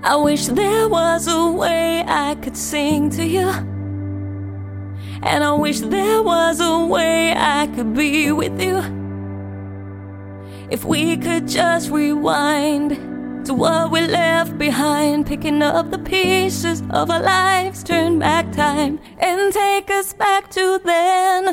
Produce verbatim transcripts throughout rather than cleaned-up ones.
I wish there was a way I could sing to you, and I wish there was a way I could be with you. If we could just rewind to what we left behind, picking up the pieces of our lives, turn back time and take us back to then.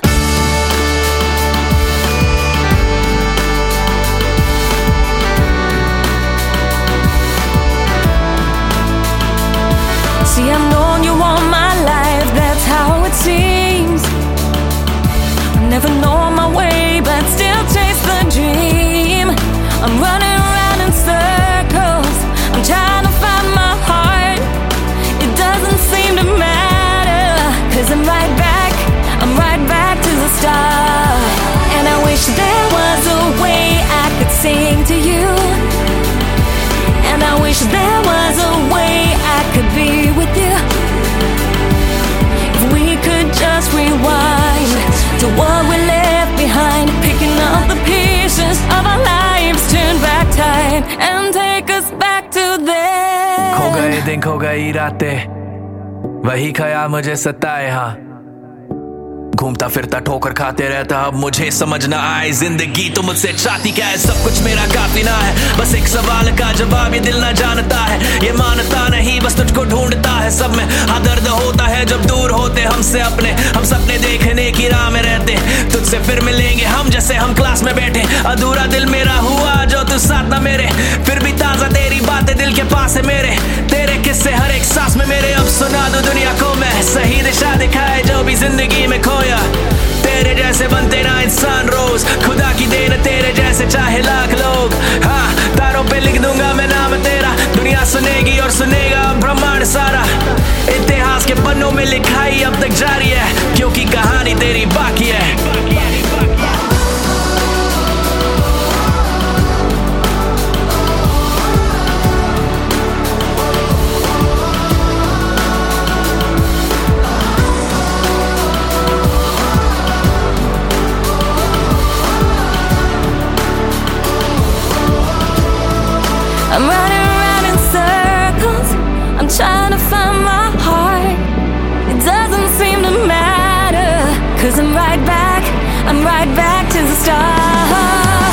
See, I've known you all my life, that's how it seems. I never know my way, but still chase the dream. I'm running around in circles, I'm trying to find my heart. It doesn't seem to matter, 'cause I'm right back, I'm right back to the start. And I wish there was a way I could sing to you, and I wish there was a way I could be with you. If we could just rewind to what we left behind, picking up the pieces of our lives, turn back time and take us back to then. खो गए दिन, खो गई रातें, वही ख्याल मुझे सताए। हाँ, घूमता फिरता ठोकर खाते रहता, अब मुझे समझ ना आए जिंदगी तो मुझसे चाहती क्या है। सब कुछ मेरा काफी ना है, बस एक सवाल का जवाब ये दिल ना जानता है। ये मानता नहीं, बस तुझको ढूंढता है। सब में हाँ दर्द होता है जब दूर होते हमसे अपने, हम सपने देखने की राह में रहते। तुझसे फिर मिलेंगे हम जैसे हम क्लास में बैठे। अधूरा दिल मेरा हुआ जो तू साथ ना मेरे, फिर भी ताजा तेरी बातें दिल के पास है मेरे। तेरे किस्से हर एक सांस में मेरे, अब सुना दो दुनिया को मैं सही दिशा दिखाए जो भी जिंदगी में खोया। तेरे जैसे बनते ना इंसान रोज, खुदा की देन तेरे जैसे चाहे लाख लोग। हाँ, तारों पे लिख दूंगा मैं नाम तेरा, दुनिया सुनेगी और सुनेगा ब्रह्मांड सारा। इतिहास के पन्नों में लिखाई अब तक जारी है, क्योंकि कहानी तेरी बाकी है। I'm running around in circles, I'm trying to find my heart. It doesn't seem to matter, 'cause I'm right back, I'm right back to the start.